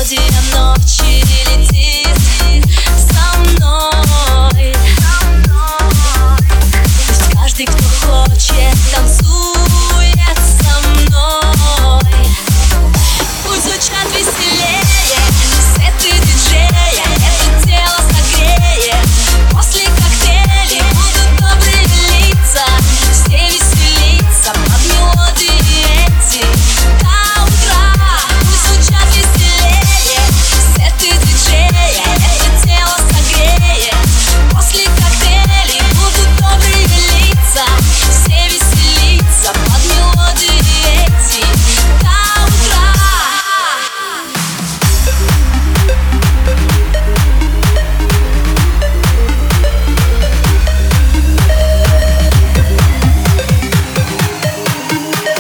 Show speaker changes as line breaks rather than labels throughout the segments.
Мелодия ночи летит со мной. Пусть каждый, кто хочет, танцует со мной. Пусть звучат веселее сеты диджея, это тело согреет. После коктейлей будут добрые лица, все веселиться под мелодии эти до утра. Пусть звучат веселее сеты диджея, это тело согреет. После коктейлей будут добрые лица, все веселиться под мелодии эти до утра.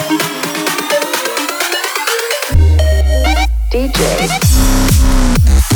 DJ